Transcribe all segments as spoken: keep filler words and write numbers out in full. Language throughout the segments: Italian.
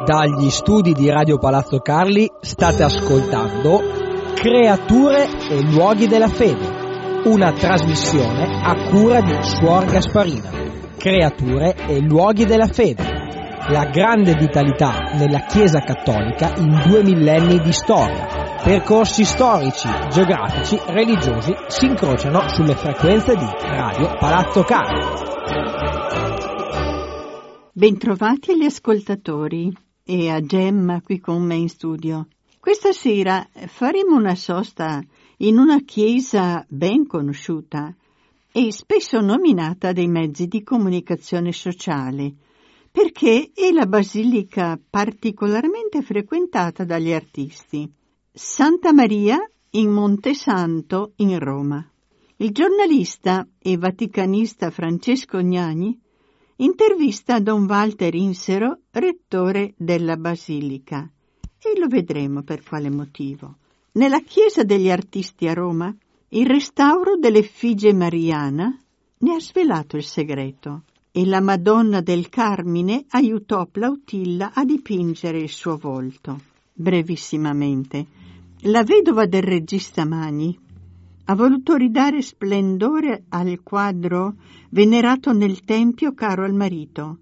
Dagli studi di Radio Palazzo Carli state ascoltando Creature e luoghi della fede, una trasmissione a cura di Suor Gasparina. Creature e luoghi della fede, la grande vitalità nella Chiesa Cattolica in due millenni di storia. Percorsi storici, geografici, religiosi si incrociano sulle frequenze di Radio Palazzo Carli. Bentrovati agli ascoltatori e a Gemma qui con me in studio. Questa sera faremo una sosta in una chiesa ben conosciuta e spesso nominata dai mezzi di comunicazione sociale, perché è la basilica particolarmente frequentata dagli artisti. Santa Maria in Montesanto in Roma. Il giornalista e vaticanista Francesco Gnani intervista Don Walter Insero, rettore della basilica, e lo vedremo per quale motivo. Nella chiesa degli artisti a Roma, il restauro dell'effigie mariana ne ha svelato il segreto e la Madonna del Carmine aiutò Plautilla a dipingere il suo volto. Brevissimamente, la vedova del regista Mani ha voluto ridare splendore al quadro venerato nel tempio caro al marito.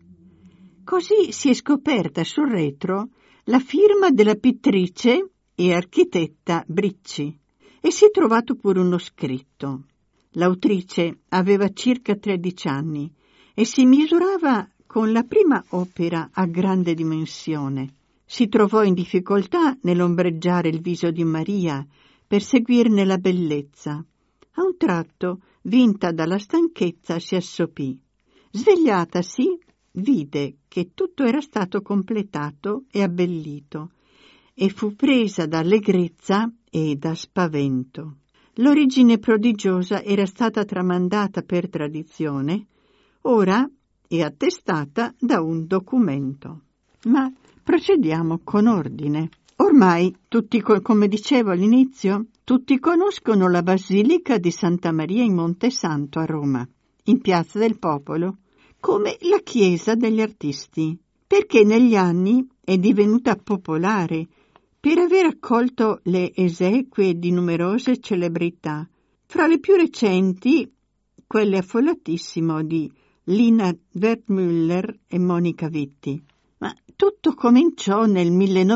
Così si è scoperta sul retro la firma della pittrice e architetta Bricci e si è trovato pure uno scritto. L'autrice aveva circa tredici anni e si misurava con la prima opera a grande dimensione. Si trovò in difficoltà nell'ombreggiare il viso di Maria per seguirne la bellezza. A un tratto, vinta dalla stanchezza, si assopì. Svegliatasi, vide che tutto era stato completato e abbellito, e fu presa da allegrezza e da spavento. L'origine prodigiosa era stata tramandata per tradizione, ora è attestata da un documento. Ma procediamo con ordine. Ormai, tutti, come dicevo all'inizio, tutti conoscono la Basilica di Santa Maria in Montesanto a Roma, in Piazza del Popolo, come la Chiesa degli Artisti, perché negli anni è divenuta popolare per aver accolto le esequie di numerose celebrità, fra le più recenti quelle affollatissime di Lina Wertmüller e Monica Vitti. Ma tutto cominciò nel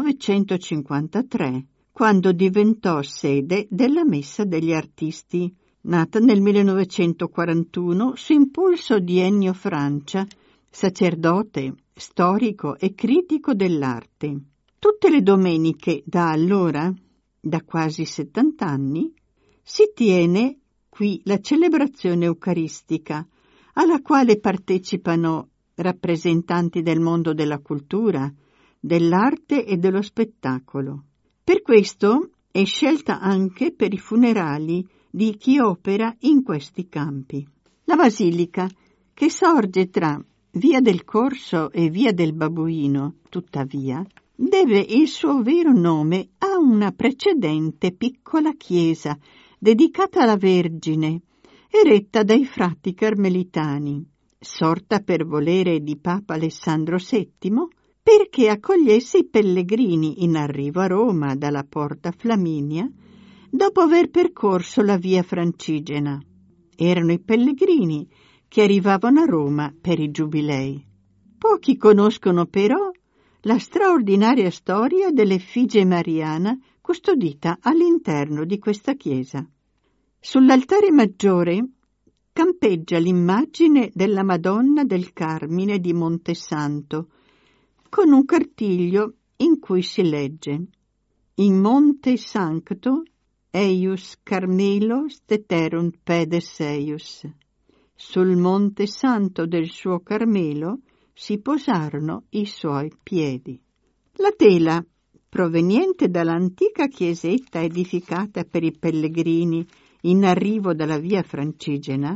millenovecentocinquantatré, quando diventò sede della Messa degli Artisti, nata nel millenovecentoquarantuno su impulso di Ennio Francia, sacerdote, storico e critico dell'arte. Tutte le domeniche da allora, da quasi settant'anni, si tiene qui la celebrazione eucaristica, alla quale partecipano rappresentanti del mondo della cultura, dell'arte e dello spettacolo. Per questo è scelta anche per i funerali di chi opera in questi campi. La basilica, che sorge tra Via del Corso e Via del Babuino, tuttavia, deve il suo vero nome a una precedente piccola chiesa dedicata alla Vergine, eretta dai frati carmelitani, sorta per volere di Papa Alessandro settimo, perché accogliesse i pellegrini in arrivo a Roma dalla Porta Flaminia, dopo aver percorso la via Francigena. Erano i pellegrini che arrivavano a Roma per i giubilei. Pochi conoscono però la straordinaria storia dell'effigie mariana custodita all'interno di questa chiesa. Sull'altare maggiore campeggia l'immagine della Madonna del Carmine di Montesanto, con un cartiglio in cui si legge: In Monte Sancto eius Carmelo steterunt pedes eius. Sul Monte Santo del suo Carmelo si posarono i suoi piedi. La tela, proveniente dall'antica chiesetta edificata per i pellegrini in arrivo dalla via Francigena,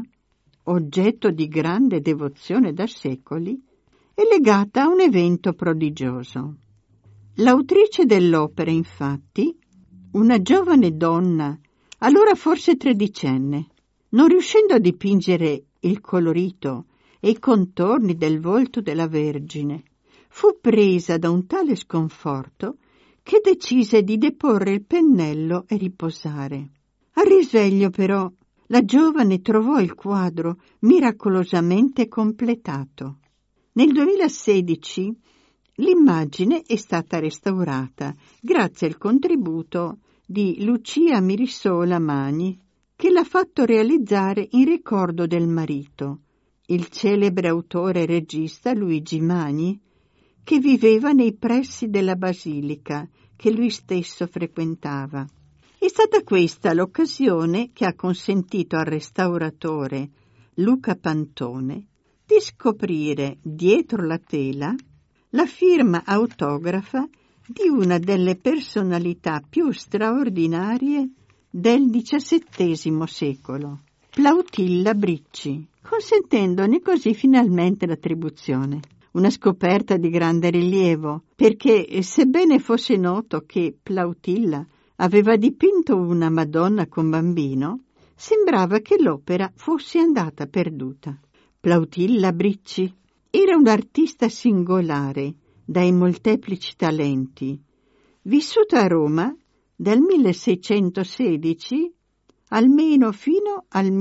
oggetto di grande devozione da secoli, è legata a un evento prodigioso. L'autrice dell'opera, infatti, una giovane donna, allora forse tredicenne, non riuscendo a dipingere il colorito e i contorni del volto della Vergine, fu presa da un tale sconforto che decise di deporre il pennello e riposare. Al risveglio, però, la giovane trovò il quadro miracolosamente completato. Nel duemilasedici l'immagine è stata restaurata grazie al contributo di Lucia Mirissola Magni, che l'ha fatto realizzare in ricordo del marito, il celebre autore e regista Luigi Magni, che viveva nei pressi della basilica che lui stesso frequentava. È stata questa l'occasione che ha consentito al restauratore Luca Pantone di scoprire dietro la tela la firma autografa di una delle personalità più straordinarie del diciassettesimo secolo, Plautilla Bricci, consentendone così finalmente l'attribuzione. Una scoperta di grande rilievo, perché sebbene fosse noto che Plautilla aveva dipinto una Madonna con bambino, sembrava che l'opera fosse andata perduta. Plautilla Bricci era un artista singolare, dai molteplici talenti, vissuta a Roma dal milleseicentosedici almeno fino al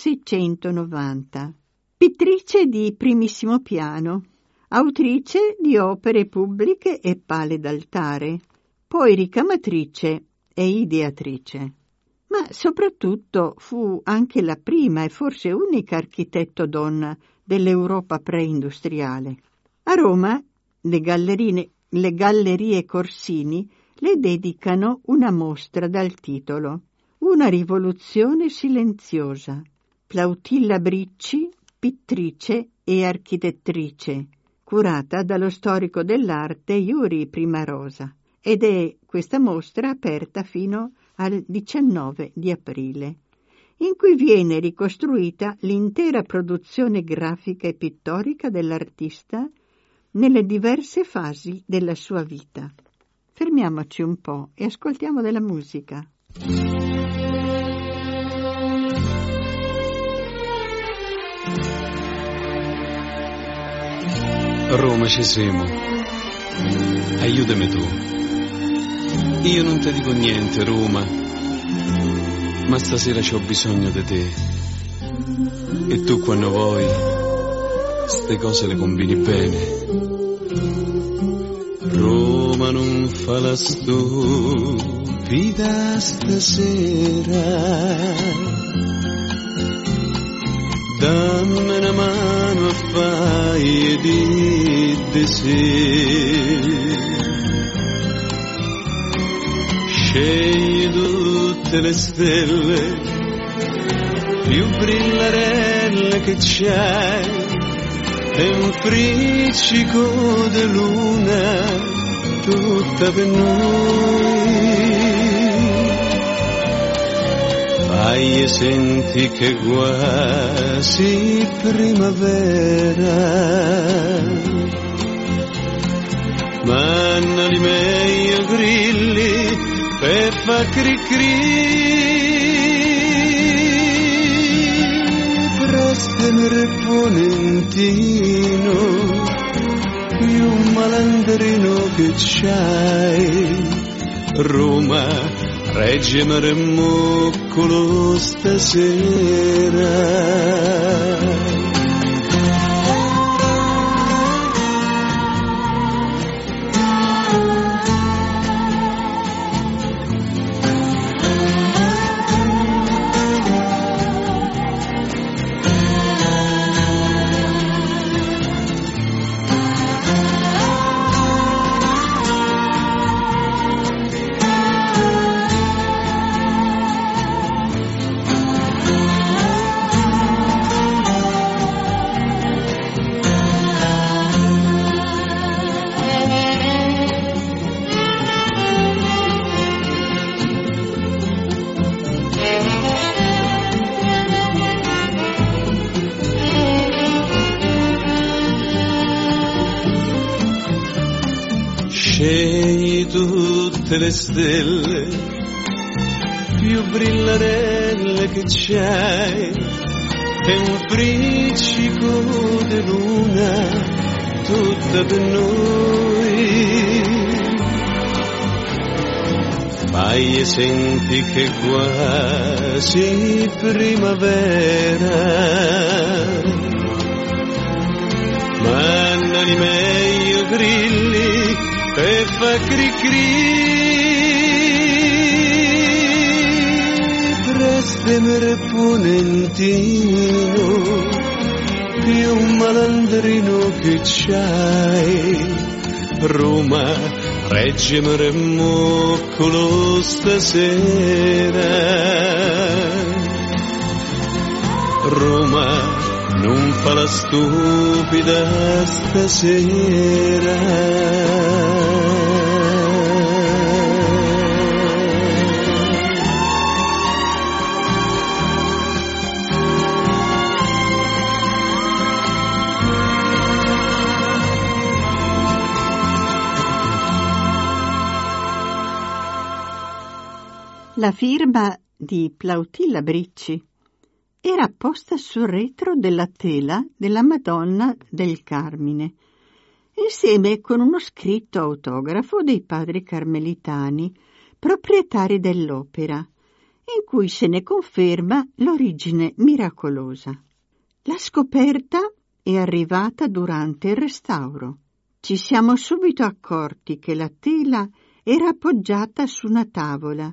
milleseicentonovanta. Pittrice di primissimo piano, autrice di opere pubbliche e pale d'altare, poi ricamatrice e ideatrice. Ma soprattutto fu anche la prima e forse unica architetto donna dell'Europa preindustriale. A Roma le gallerie, le gallerie Corsini le dedicano una mostra dal titolo Una rivoluzione silenziosa. Plautilla Bricci, pittrice e architettrice, curata dallo storico dell'arte Yuri Primarosa, ed è questa mostra aperta fino al diciannove di aprile, in cui viene ricostruita l'intera produzione grafica e pittorica dell'artista nelle diverse fasi della sua vita. Fermiamoci un po' e ascoltiamo della musica. Roma, ci siamo. Aiutami tu. Io non ti dico niente, Roma, ma stasera c'ho bisogno di te. E tu quando vuoi, ste cose le combini bene. Roma non fa la stupida stasera, dammi una mano a fai di desir. Scegli tutte le stelle più brillarelle che c'hai e un friccico di luna tutta per noi. Fai senti che quasi primavera, manna di meglio grilli per fa cri-cri. Prestami reponentino, più malandrino che c'hai. Roma, reggimi remmoccolo stasera. Scegli tutte le stelle più brillarelle che c'hai e un friccico di luna tutta per noi. Fai e senti che quasi primavera, ma non i meglio grilli e fa cri cri. Prestami ponentino, più malandrino che c'hai. Roma, reggimi remoccolo stasera. Roma, non fa la stupida stasera. La firma di Plautilla Bricci era apposta sul retro della tela della Madonna del Carmine, insieme con uno scritto autografo dei padri carmelitani, proprietari dell'opera, in cui se ne conferma l'origine miracolosa. La scoperta è arrivata durante il restauro. Ci siamo subito accorti che la tela era appoggiata su una tavola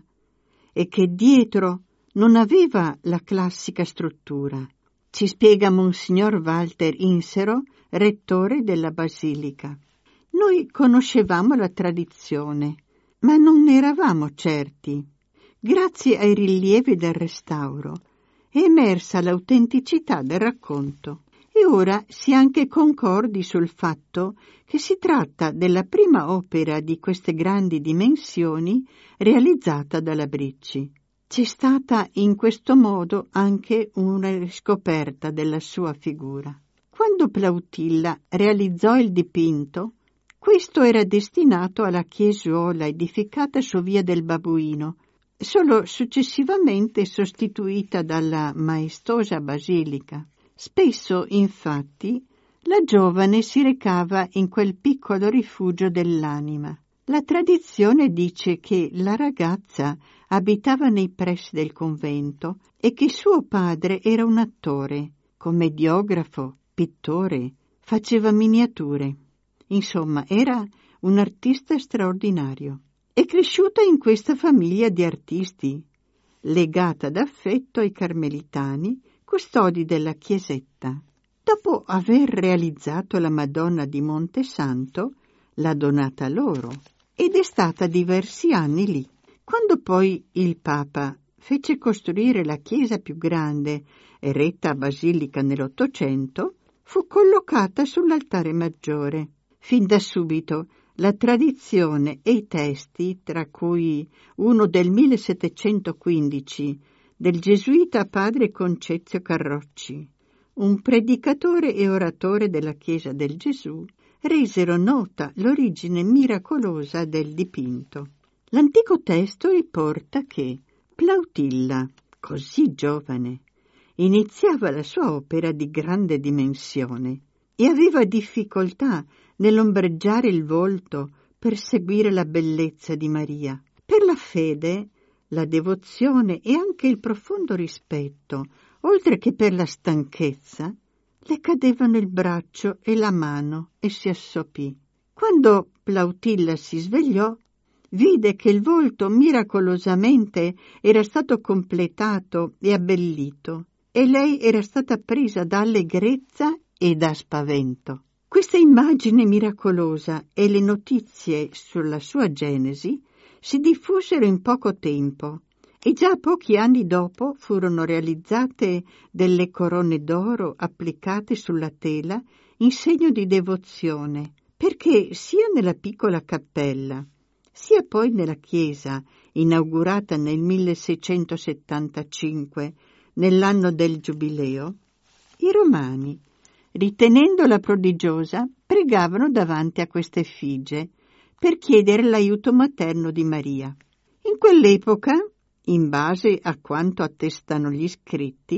e che dietro non aveva la classica struttura. Ci spiega Monsignor Walter Insero, rettore della Basilica. Noi conoscevamo la tradizione, ma non ne eravamo certi. Grazie ai rilievi del restauro è emersa l'autenticità del racconto e ora si è anche concordi sul fatto che si tratta della prima opera di queste grandi dimensioni realizzata dalla Bricci. C'è stata in questo modo anche una riscoperta della sua figura. Quando Plautilla realizzò il dipinto, questo era destinato alla chiesuola edificata su via del Babuino, solo successivamente sostituita dalla maestosa basilica. Spesso, infatti, la giovane si recava in quel piccolo rifugio dell'anima. La tradizione dice che la ragazza abitava nei pressi del convento e che suo padre era un attore, commediografo, pittore, faceva miniature. Insomma, era un artista straordinario. È cresciuta in questa famiglia di artisti, legata d'affetto ai carmelitani, custodi della chiesetta. Dopo aver realizzato la Madonna di Montesanto, l'ha donata loro ed è stata diversi anni lì. Quando poi il Papa fece costruire la chiesa più grande, eretta a Basilica nell'Ottocento, fu collocata sull'altare maggiore. Fin da subito la tradizione e i testi, tra cui uno del millesettecentoquindici del gesuita padre Concezio Carrocci, un predicatore e oratore della Chiesa del Gesù, resero nota l'origine miracolosa del dipinto. L'antico testo riporta che Plautilla, così giovane, iniziava la sua opera di grande dimensione e aveva difficoltà nell'ombreggiare il volto per seguire la bellezza di Maria. Per la fede, la devozione e anche il profondo rispetto, oltre che per la stanchezza, le cadevano il braccio e la mano e si assopì. Quando Plautilla si svegliò, vide che il volto miracolosamente era stato completato e abbellito e lei era stata presa da allegrezza e da spavento. Questa immagine miracolosa e le notizie sulla sua genesi si diffusero in poco tempo e già pochi anni dopo furono realizzate delle corone d'oro applicate sulla tela in segno di devozione, perché sia nella piccola cappella, sia poi nella chiesa, inaugurata nel milleseicentosettantacinque, nell'anno del Giubileo, i romani, ritenendola prodigiosa, pregavano davanti a questa effigie per chiedere l'aiuto materno di Maria. In quell'epoca, in base a quanto attestano gli scritti,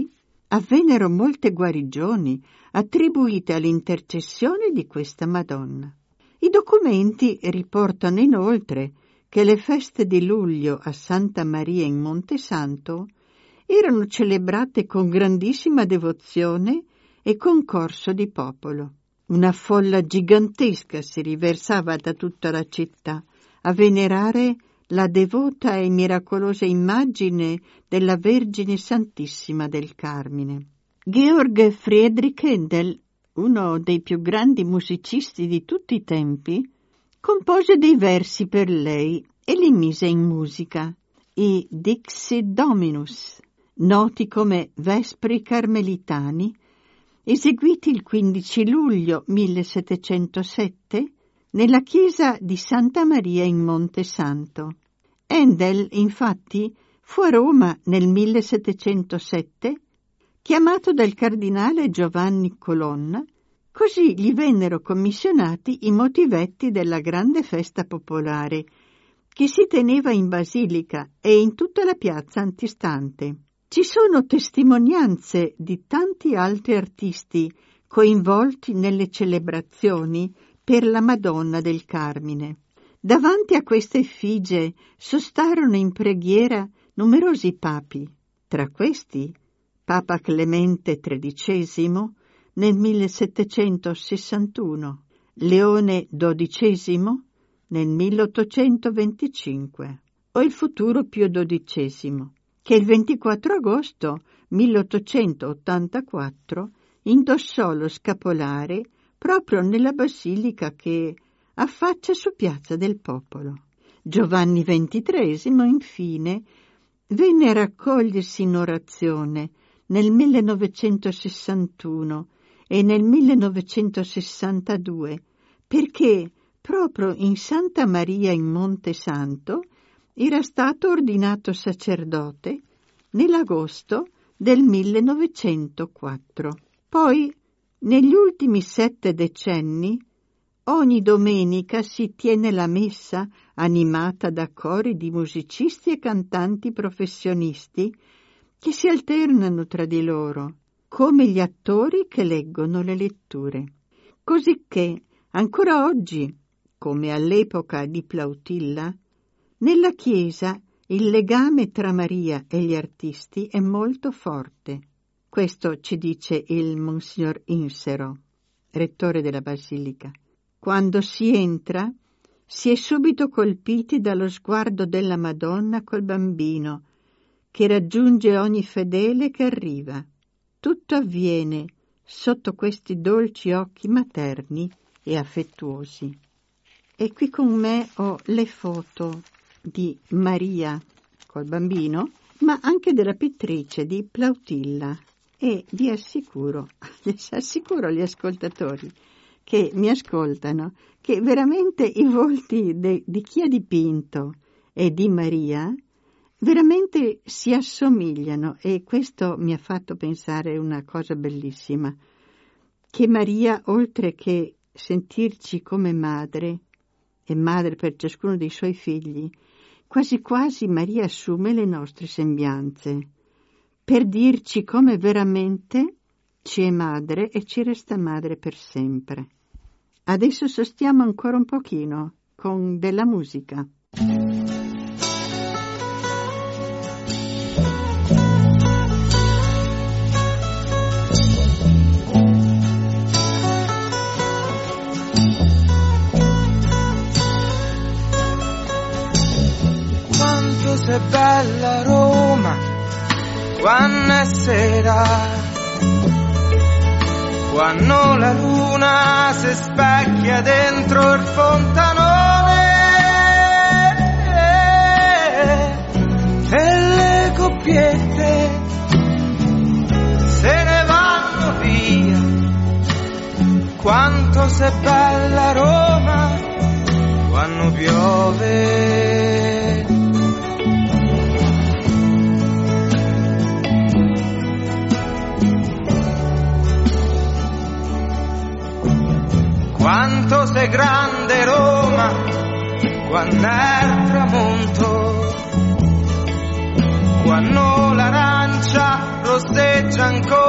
avvennero molte guarigioni attribuite all'intercessione di questa Madonna. I documenti riportano inoltre che le feste di luglio a Santa Maria in Montesanto erano celebrate con grandissima devozione e concorso di popolo. Una folla gigantesca si riversava da tutta la città a venerare la devota e miracolosa immagine della Vergine Santissima del Carmine. Georg Friedrich Händel, uno dei più grandi musicisti di tutti i tempi, compose dei versi per lei e li mise in musica, i Dixit Dominus, noti come Vespri Carmelitani, eseguiti il quindici luglio millesettecentosette nella chiesa di Santa Maria in Montesanto. Händel, infatti, fu a Roma nel millesettecentosette, chiamato dal cardinale Giovanni Colonna, così gli vennero commissionati i motivetti della grande festa popolare, che si teneva in basilica e in tutta la piazza antistante. Ci sono testimonianze di tanti altri artisti coinvolti nelle celebrazioni per la Madonna del Carmine. Davanti a questa effigie sostarono in preghiera numerosi papi, tra questi Papa Clemente tredicesimo nel millesettecentosessantuno, Leone dodicesimo nel milleottocentoventicinque o il futuro Pio dodicesimo, che il ventiquattro agosto milleottocentottantaquattro indossò lo scapolare proprio nella basilica che affaccia su Piazza del Popolo. Giovanni ventitresimo, infine, venne a raccogliersi in orazione nel millenovecentosessantuno e nel millenovecentosessantadue, perché proprio in Santa Maria in Montesanto era stato ordinato sacerdote nell'agosto del millenovecentoquattro. Poi, negli ultimi sette decenni, ogni domenica si tiene la messa animata da cori di musicisti e cantanti professionisti che si alternano tra di loro, come gli attori che leggono le letture. Cosicché, ancora oggi, come all'epoca di Plautilla, nella Chiesa il legame tra Maria e gli artisti è molto forte. Questo ci dice il Monsignor Insero, rettore della Basilica. Quando si entra, si è subito colpiti dallo sguardo della Madonna col bambino, che raggiunge ogni fedele che arriva. Tutto avviene sotto questi dolci occhi materni e affettuosi. E qui con me ho le foto di Maria col bambino, ma anche della pittrice di Plautilla. E vi assicuro, assicuro agli ascoltatori che mi ascoltano, che veramente i volti de, di chi ha dipinto e di Maria veramente si assomigliano, e questo mi ha fatto pensare una cosa bellissima, che Maria, oltre che sentirci come madre, e madre per ciascuno dei suoi figli, quasi quasi Maria assume le nostre sembianze, per dirci come veramente ci è madre e ci resta madre per sempre. Adesso sostiamo ancora un pochino con della musica. Quanto sei bella Roma, quando è sera, quando la luna si specchia dentro il fontanone e le coppiette se ne vanno via. Quanto sei bella Roma quando piove. Quanto sei grande Roma, quando è il tramonto, quando l'arancia rosseggia ancora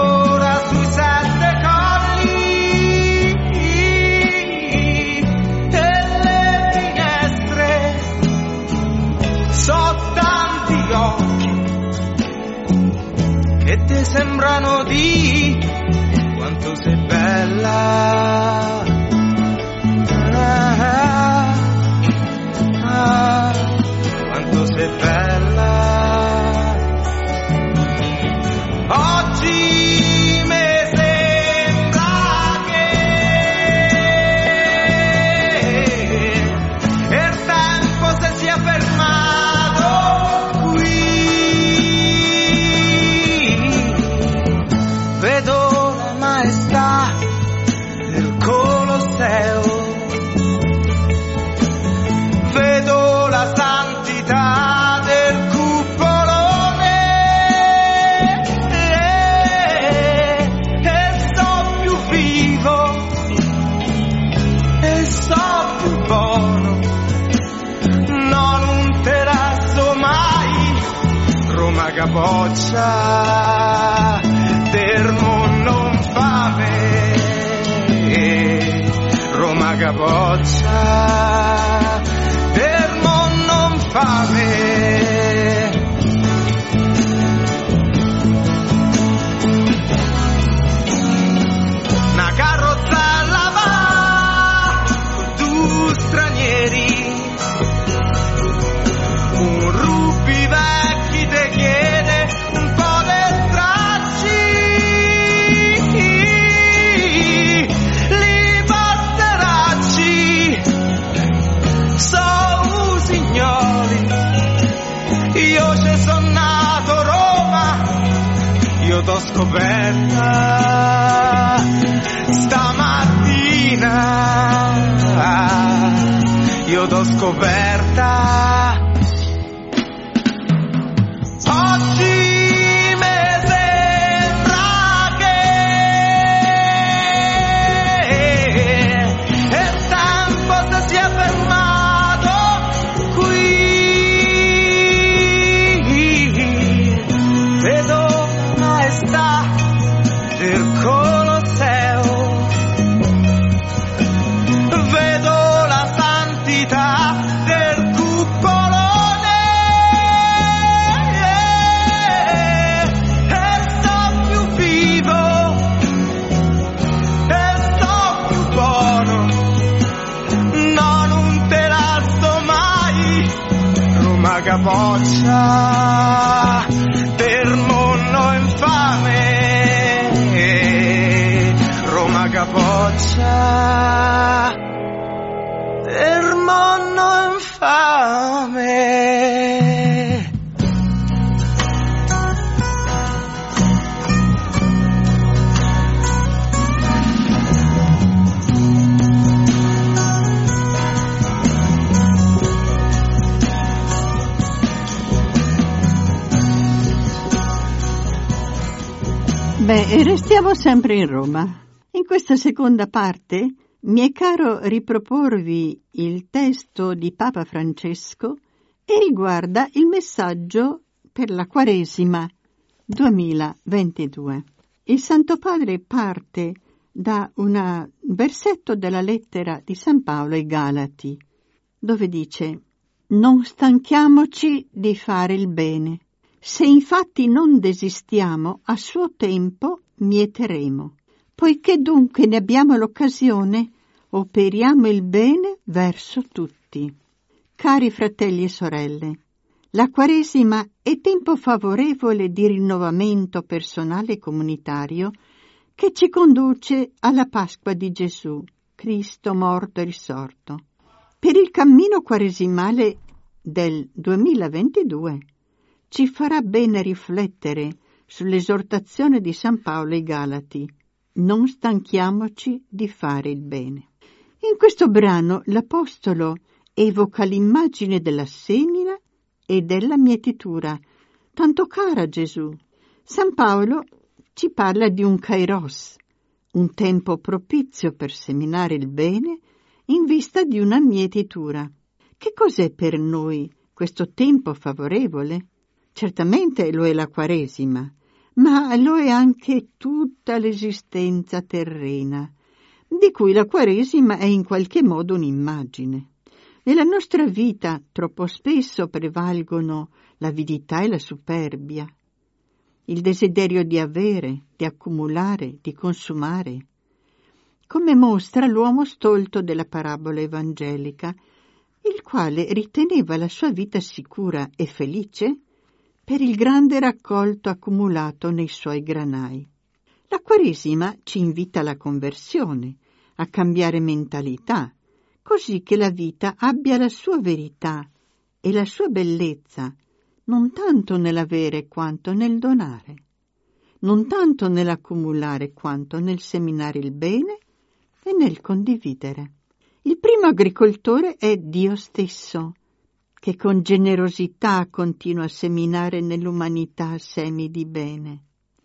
e te sembrano di quanto sei bella. Ah, ah, quanto sei bella. Oggi mi sembra che il tempo si sia fermato qui. Vedo la maestà del Colosseo, vedo la santità del cupolone e sto più vivo e sto più buono. No, non te lascio mai, Roma capoccia, termo non fame, Roma capoccia, termo non fame. Una carrozza alla va, due stranieri, un rubi vecchi te chiede un po' di stracci, li passeracci, so signori, io ci sono nato Roma, io t'ho scoperta stamattina, io t'ho scoperta. Oggi mi sembra che il tempo si sia fermato qui. Vedo la maestà del Colosseo, vedo la santità del cupolone e sto più vivo e sto più buono. No, non te lascio mai, Roma capoccia, per monno infame, Roma capoccia, per monno infame. Beh, restiamo sempre in Roma. In questa seconda parte mi è caro riproporvi il testo di Papa Francesco e riguarda il messaggio per la Quaresima duemilaventidue. Il Santo Padre parte da un versetto della lettera di San Paolo ai Galati, dove dice: «Non stanchiamoci di fare il bene. Se infatti non desistiamo, a suo tempo mieteremo. Poiché dunque ne abbiamo l'occasione, operiamo il bene verso tutti». Cari fratelli e sorelle, la Quaresima è tempo favorevole di rinnovamento personale e comunitario che ci conduce alla Pasqua di Gesù, Cristo morto e risorto. Per il cammino quaresimale del duemilaventidue ci farà bene riflettere sull'esortazione di San Paolo ai Galati: non stanchiamoci di fare il bene. In questo brano l'Apostolo evoca l'immagine della semina e della mietitura, tanto cara a Gesù. San Paolo ci parla di un kairos, un tempo propizio per seminare il bene in vista di una mietitura. Che cos'è per noi questo tempo favorevole? Certamente lo è la Quaresima, ma lo è anche tutta l'esistenza terrena, di cui la Quaresima è in qualche modo un'immagine. Nella nostra vita troppo spesso prevalgono l'avidità e la superbia. il desiderio di avere, di accumulare, di consumare, come mostra l'uomo stolto della parabola evangelica, il quale riteneva la sua vita sicura e felice per il grande raccolto accumulato nei suoi granai. La Quaresima ci invita alla conversione, a cambiare mentalità, così che la vita abbia la sua verità e la sua bellezza, non tanto nell'avere quanto nel donare, non tanto nell'accumulare quanto nel seminare il bene e nel condividere. Il primo agricoltore è Dio stesso, che con generosità continua a seminare nell'umanità semi di bene.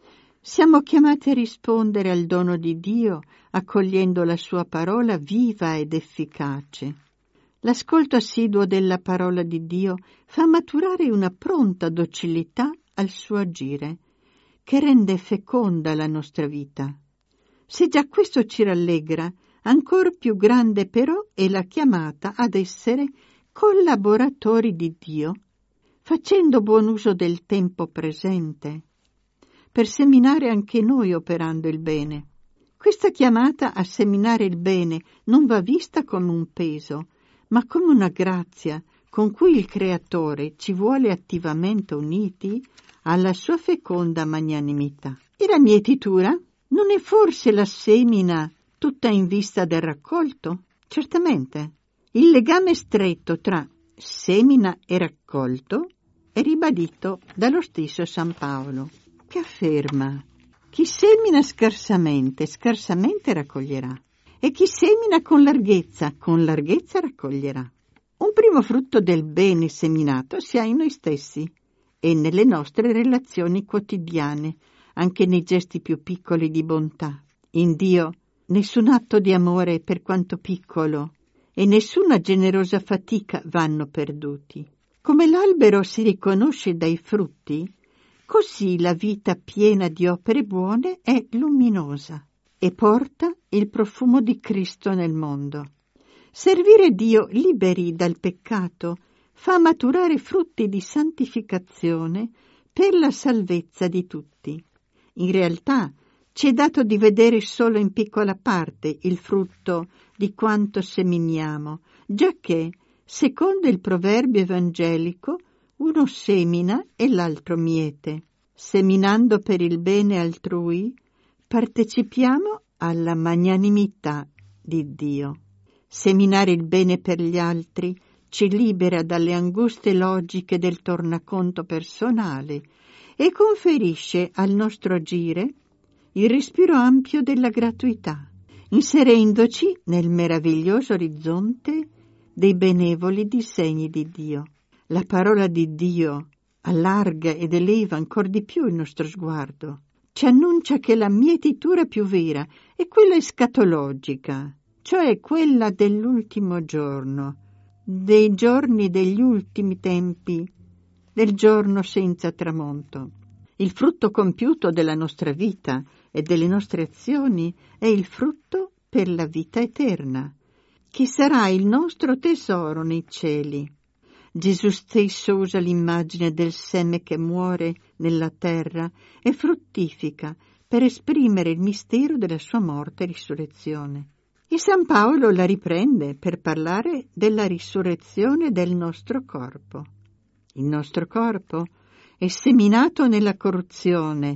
Siamo chiamati a rispondere al dono di Dio, accogliendo la sua parola viva ed efficace. L'ascolto assiduo della parola di Dio fa maturare una pronta docilità al suo agire, che rende feconda la nostra vita. Se già questo ci rallegra, ancor più grande però è la chiamata ad essere collaboratori di Dio, facendo buon uso del tempo presente, per seminare anche noi operando il bene. Questa chiamata a seminare il bene non va vista come un peso, ma come una grazia con cui il Creatore ci vuole attivamente uniti alla sua feconda magnanimità. E la mietitura non è forse la semina tutta in vista del raccolto? Certamente. Il legame stretto tra semina e raccolto è ribadito dallo stesso San Paolo, che afferma: chi semina scarsamente, scarsamente raccoglierà, e chi semina con larghezza, con larghezza raccoglierà. Un primo frutto del bene seminato si ha in noi stessi e nelle nostre relazioni quotidiane, anche nei gesti più piccoli di bontà. In Dio nessun atto di amore, per quanto piccolo, e nessuna generosa fatica vanno perduti. Come l'albero si riconosce dai frutti, così la vita piena di opere buone è luminosa e porta il profumo di Cristo nel mondo. Servire Dio liberi dal peccato fa maturare frutti di santificazione per la salvezza di tutti. In realtà ci è dato di vedere solo in piccola parte il frutto di quanto seminiamo, giacché, secondo il proverbio evangelico, uno semina e l'altro miete. Seminando per il bene altrui, partecipiamo alla magnanimità di Dio. Seminare il bene per gli altri ci libera dalle anguste logiche del tornaconto personale e conferisce al nostro agire il respiro ampio della gratuità, inserendoci nel meraviglioso orizzonte dei benevoli disegni di Dio. La parola di Dio allarga ed eleva ancor di più il nostro sguardo. Ci annuncia che la mietitura più vera è quella escatologica, cioè quella dell'ultimo giorno, dei giorni degli ultimi tempi, del giorno senza tramonto. Il frutto compiuto della nostra vita e delle nostre azioni è il frutto per la vita eterna, che sarà il nostro tesoro nei cieli. Gesù stesso usa l'immagine del seme che muore nella terra e fruttifica per esprimere il mistero della sua morte e risurrezione. E San Paolo la riprende per parlare della risurrezione del nostro corpo. Il nostro corpo è seminato nella corruzione,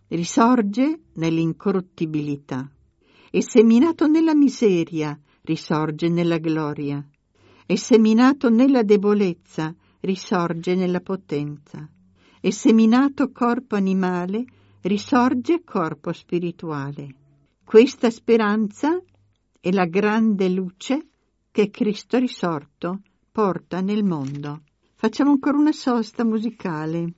risorge nell'incorruttibilità. È seminato nella miseria, risorge nella gloria. È seminato nella debolezza, risorge nella potenza. È seminato corpo animale, risorge corpo spirituale. Questa speranza è la grande luce che Cristo risorto porta nel mondo. Facciamo ancora una sosta musicale.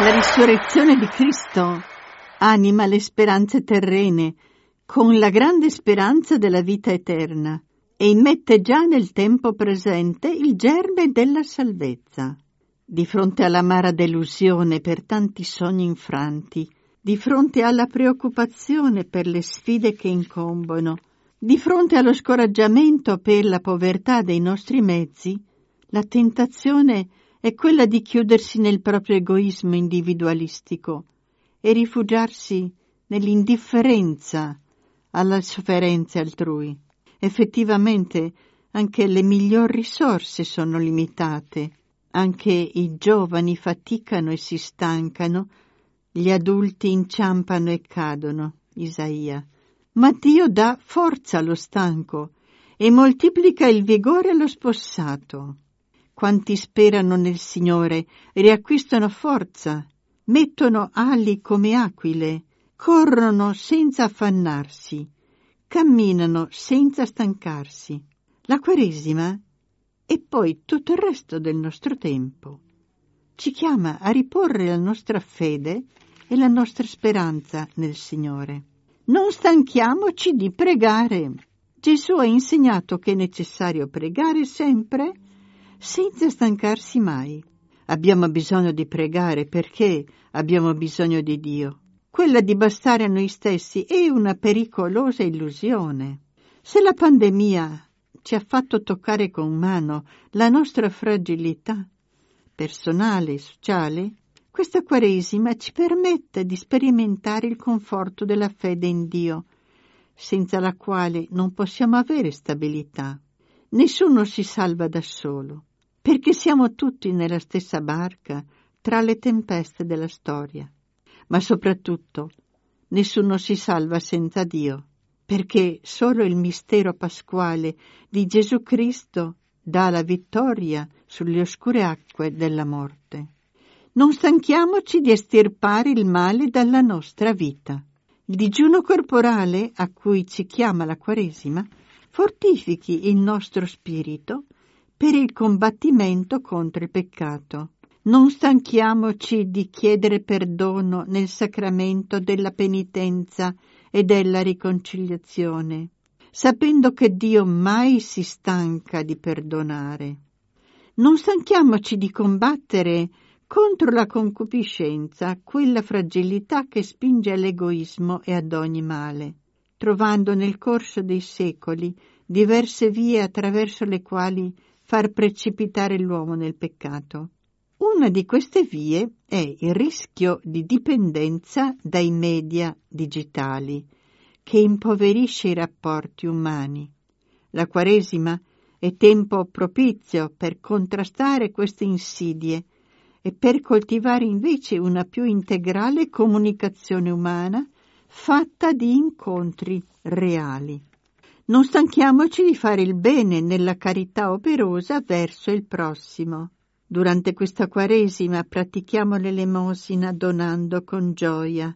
La risurrezione di Cristo anima le speranze terrene con la grande speranza della vita eterna e immette già nel tempo presente il germe della salvezza. Di fronte all'amara delusione per tanti sogni infranti, di fronte alla preoccupazione per le sfide che incombono, di fronte allo scoraggiamento per la povertà dei nostri mezzi, la tentazione è quella di chiudersi nel proprio egoismo individualistico e rifugiarsi nell'indifferenza alla sofferenza altrui. Effettivamente anche le migliori risorse sono limitate, anche i giovani faticano e si stancano, gli adulti inciampano e cadono. Isaia. Ma Dio dà forza allo stanco e moltiplica il vigore allo spossato. Quanti sperano nel Signore riacquistano forza, mettono ali come aquile, corrono senza affannarsi, camminano senza stancarsi. La Quaresima e poi tutto il resto del nostro tempo ci chiama a riporre la nostra fede e la nostra speranza nel Signore. Non stanchiamoci di pregare. Gesù ha insegnato che è necessario pregare sempre, senza stancarsi mai. Abbiamo bisogno di pregare perché abbiamo bisogno di Dio. Quella di bastare a noi stessi è una pericolosa illusione. Se la pandemia ci ha fatto toccare con mano la nostra fragilità personale e sociale, questa Quaresima ci permette di sperimentare il conforto della fede in Dio, senza la quale non possiamo avere stabilità. Nessuno si salva da solo, perché siamo tutti nella stessa barca tra le tempeste della storia. Ma soprattutto, nessuno si salva senza Dio, perché solo il mistero pasquale di Gesù Cristo dà la vittoria sulle oscure acque della morte. Non stanchiamoci di estirpare il male dalla nostra vita. Il digiuno corporale a cui ci chiama la Quaresima fortifichi il nostro spirito per il combattimento contro il peccato. Non stanchiamoci di chiedere perdono nel sacramento della penitenza e della riconciliazione, sapendo che Dio mai si stanca di perdonare. Non stanchiamoci di combattere contro la concupiscenza, quella fragilità che spinge all'egoismo e ad ogni male, trovando nel corso dei secoli diverse vie attraverso le quali far precipitare l'uomo nel peccato. Una di queste vie è il rischio di dipendenza dai media digitali, che impoverisce i rapporti umani. La Quaresima è tempo propizio per contrastare queste insidie e per coltivare invece una più integrale comunicazione umana fatta di incontri reali. Non stanchiamoci di fare il bene nella carità operosa verso il prossimo. Durante questa Quaresima pratichiamo l'elemosina donando con gioia.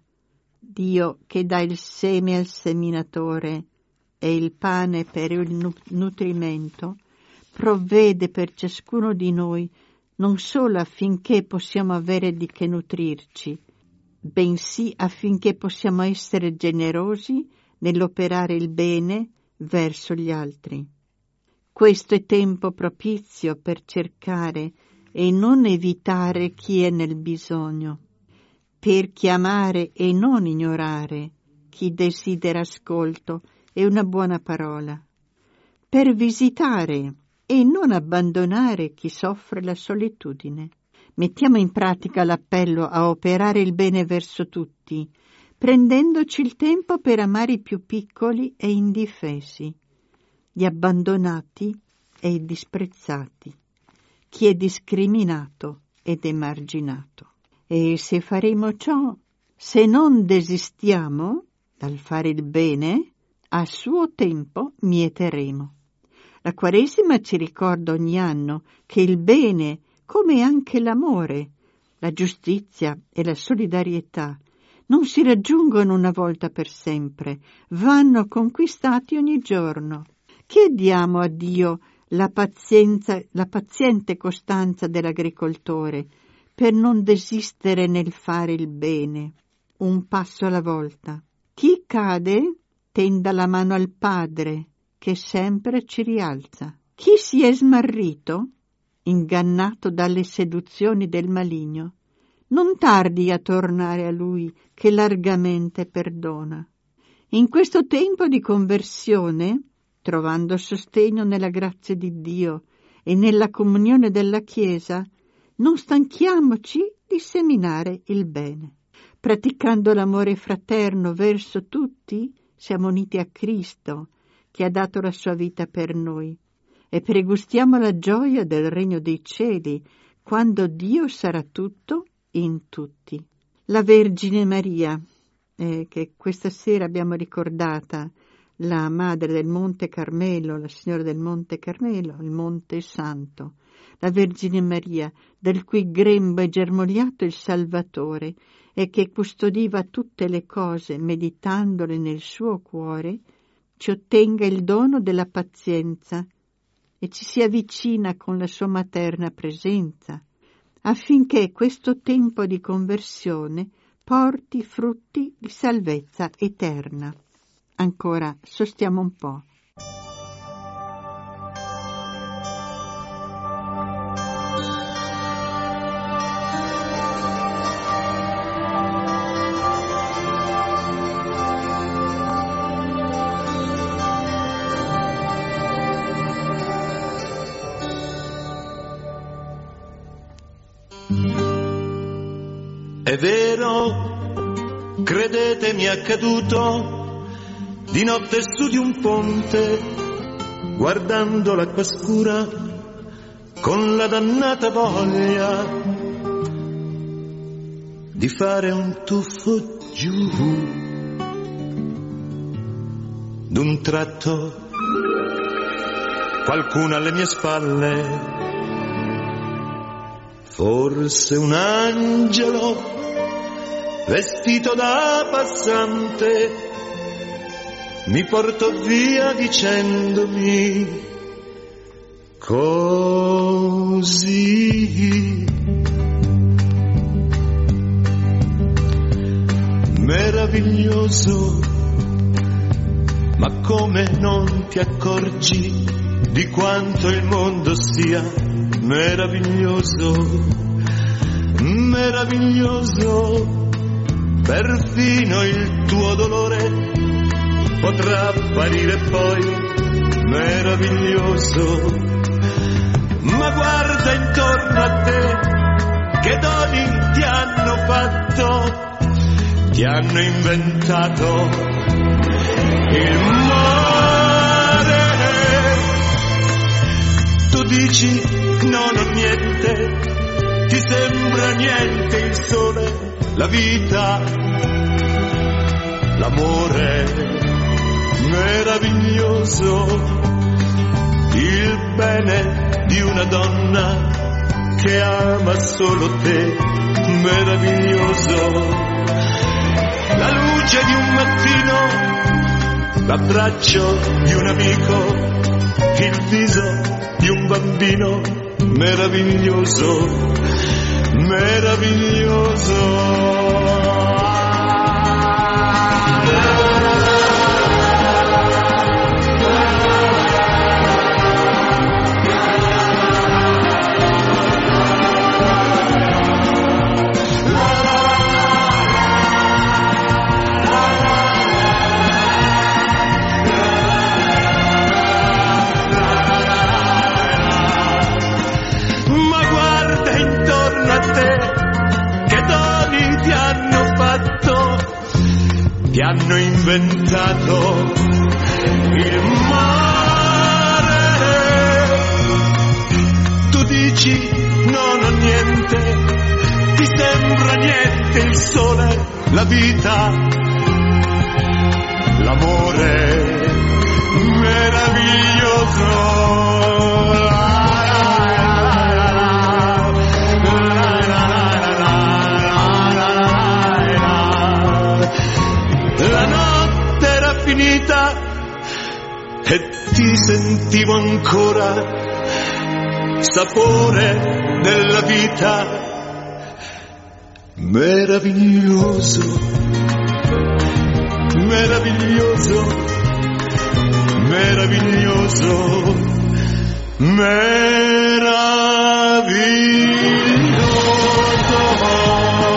Dio che dà il seme al seminatore e il pane per il nutrimento, provvede per ciascuno di noi non solo affinché possiamo avere di che nutrirci, bensì affinché possiamo essere generosi nell'operare il bene verso gli altri. Questo è tempo propizio per cercare e non evitare chi è nel bisogno, per chiamare e non ignorare chi desidera ascolto e una buona parola, per visitare e non abbandonare chi soffre la solitudine. Mettiamo in pratica l'appello a operare il bene verso tutti, prendendoci il tempo per amare i più piccoli e indifesi, gli abbandonati e i disprezzati, chi è discriminato ed emarginato. E se faremo ciò, se non desistiamo dal fare il bene, a suo tempo mieteremo. La Quaresima ci ricorda ogni anno che il bene, come anche l'amore, la giustizia e la solidarietà, non si raggiungono una volta per sempre, vanno conquistati ogni giorno. Chiediamo a Dio la pazienza, la paziente costanza dell'agricoltore per non desistere nel fare il bene, un passo alla volta. Chi cade tenda la mano al Padre, che sempre ci rialza. Chi si è smarrito, ingannato dalle seduzioni del maligno, non tardi a tornare a Lui, che largamente perdona. In questo tempo di conversione, trovando sostegno nella grazia di Dio e nella comunione della Chiesa, non stanchiamoci di seminare il bene. Praticando l'amore fraterno verso tutti, siamo uniti a Cristo, che ha dato la sua vita per noi, e pregustiamo la gioia del regno dei cieli, quando Dio sarà tutto in tutti. La Vergine Maria, eh, che questa sera abbiamo ricordata, la madre del Monte Carmelo, la Signora del Monte Carmelo, il Monte Santo, la Vergine Maria, del cui grembo è germogliato il Salvatore e che custodiva tutte le cose meditandole nel suo cuore, ci ottenga il dono della pazienza e ci si avvicina con la sua materna presenza, affinché questo tempo di conversione porti frutti di salvezza eterna. Ancora, sostiamo un po'. È vero, credetemi, è accaduto di notte su di un ponte, guardando l'acqua scura con la dannata voglia di fare un tuffo giù. D'un tratto qualcuno alle mie spalle, forse un angelo vestito da passante, mi portò via dicendomi così: meraviglioso, ma come non ti accorgi di quanto il mondo sia meraviglioso, meraviglioso. Perfino il tuo dolore potrà apparire poi meraviglioso. Ma guarda intorno a te, che doni ti hanno fatto, ti hanno inventato il mare. Tu dici non ho niente, ti sembra niente il sole, la vita, l'amore, meraviglioso, il bene di una donna che ama solo te, meraviglioso, la luce di un mattino, l'abbraccio di un amico, il viso di un bambino, meraviglioso, meraviglioso. Ti hanno inventato il mare. Tu dici non ho niente, ti sembra niente il sole, la vita, l'amore, meraviglioso. La notte era finita e ti sentivo ancora sapore della vita, meraviglioso, meraviglioso, meraviglioso, meraviglioso.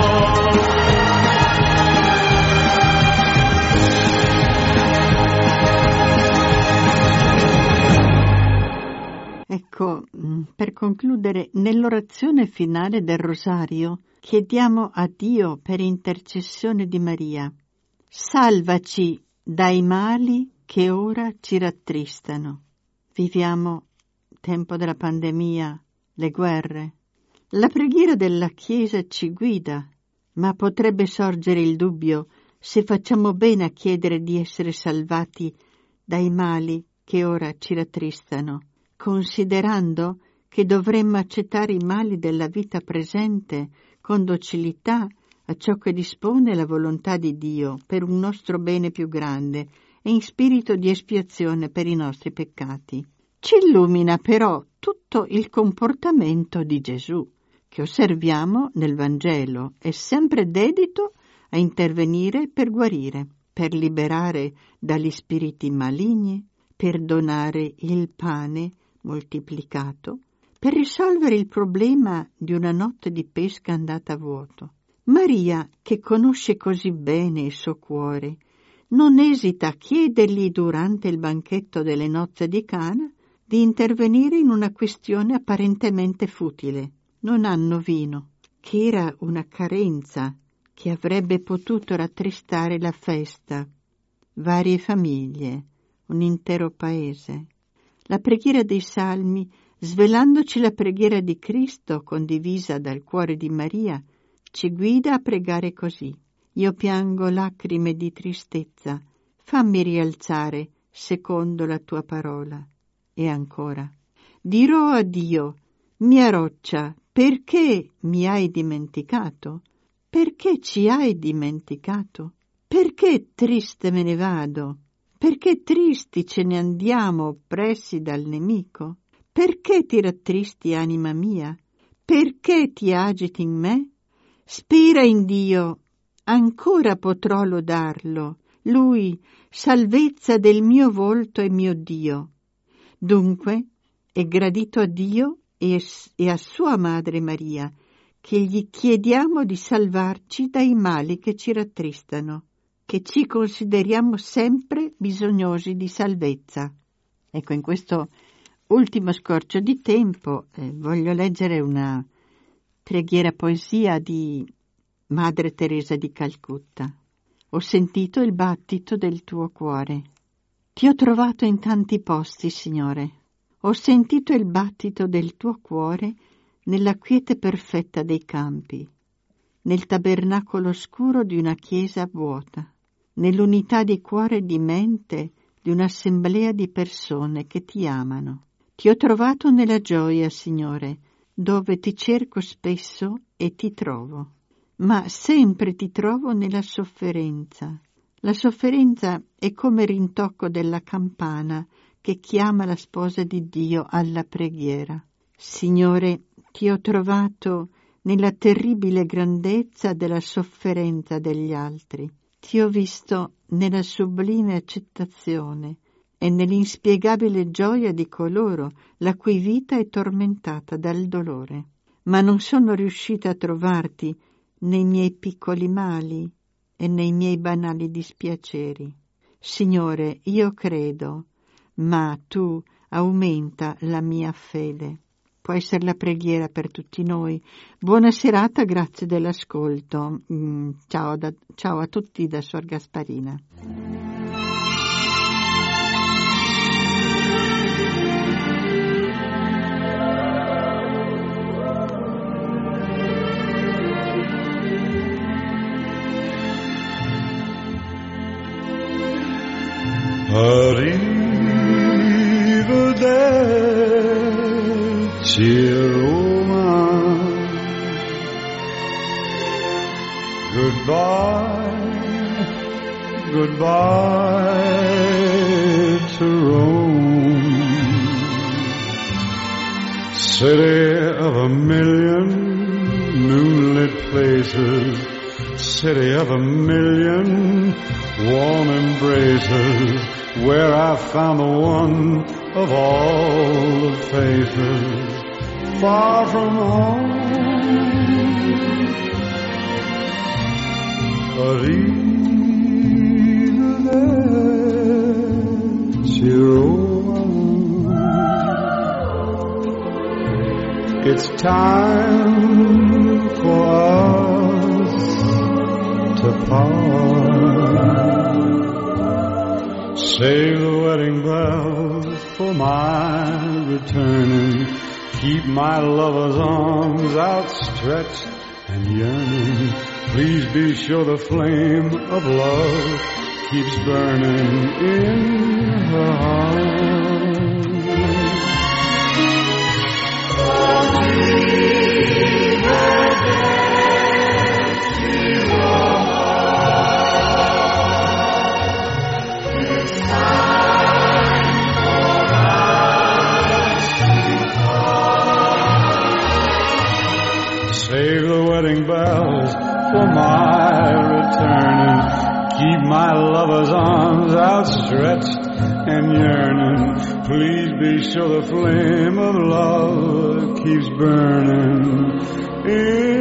Ecco, per concludere, nell'orazione finale del Rosario chiediamo a Dio per intercessione di Maria: salvaci dai mali che ora ci rattristano. Viviamo il tempo della pandemia, le guerre. La preghiera della Chiesa ci guida, ma potrebbe sorgere il dubbio se facciamo bene a chiedere di essere salvati dai mali che ora ci rattristano, considerando che dovremmo accettare i mali della vita presente con docilità a ciò che dispone la volontà di Dio per un nostro bene più grande e in spirito di espiazione per i nostri peccati. Ci illumina però tutto il comportamento di Gesù, che osserviamo nel Vangelo, è sempre dedito a intervenire per guarire, per liberare dagli spiriti maligni, per donare il pane moltiplicato, per risolvere il problema di una notte di pesca andata a vuoto. Maria, che conosce così bene il suo cuore, non esita a chiedergli durante il banchetto delle nozze di Cana di intervenire in una questione apparentemente futile. Non hanno vino, che era una carenza che avrebbe potuto rattristare la festa, varie famiglie, un intero paese. La preghiera dei Salmi, svelandoci la preghiera di Cristo condivisa dal cuore di Maria, ci guida a pregare così: io piango lacrime di tristezza, fammi rialzare secondo la tua parola. E ancora: dirò a Dio, mia roccia, perché mi hai dimenticato? Perché ci hai dimenticato? Perché triste me ne vado? Perché tristi ce ne andiamo oppressi dal nemico? Perché ti rattristi, anima mia? Perché ti agiti in me? Spira in Dio, ancora potrò lodarlo, Lui, salvezza del mio volto e mio Dio. Dunque è gradito a Dio e a sua Madre Maria che gli chiediamo di salvarci dai mali che ci rattristano, che ci consideriamo sempre bisognosi di salvezza. Ecco, in questo ultimo scorcio di tempo eh, voglio leggere una preghiera poesia di Madre Teresa di Calcutta. Ho sentito il battito del tuo cuore. Ti ho trovato in tanti posti, Signore. Ho sentito il battito del tuo cuore nella quiete perfetta dei campi, nel tabernacolo oscuro di una chiesa vuota, nell'unità di cuore e di mente di un'assemblea di persone che ti amano. Ti ho trovato nella gioia, Signore, dove ti cerco spesso e ti trovo, ma sempre ti trovo nella sofferenza. La sofferenza è come il rintocco della campana che chiama la sposa di Dio alla preghiera. Signore, ti ho trovato nella terribile grandezza della sofferenza degli altri. Ti ho visto nella sublime accettazione e nell'inspiegabile gioia di coloro la cui vita è tormentata dal dolore. Ma non sono riuscita a trovarti nei miei piccoli mali e nei miei banali dispiaceri. Signore, io credo, ma tu aumenta la mia fede. Può essere la preghiera per tutti noi. Buona serata, grazie dell'ascolto. Mm, ciao, da, ciao a tutti da Suor Gasparina. Arrivederci Roma, goodbye, goodbye to Rome, city of a million new moonlit places, city of a million warm embraces, where I found the one of all the faces, far from home. But either there, Chihuahua, it's time for us to part. Save the wedding bells for my returning. Keep my lover's arms outstretched and yearning. Please be sure the flame of love keeps burning in her heart. Save the wedding bells for my returning. Keep my lover's arms outstretched and yearning. Please be sure the flame of love keeps burning in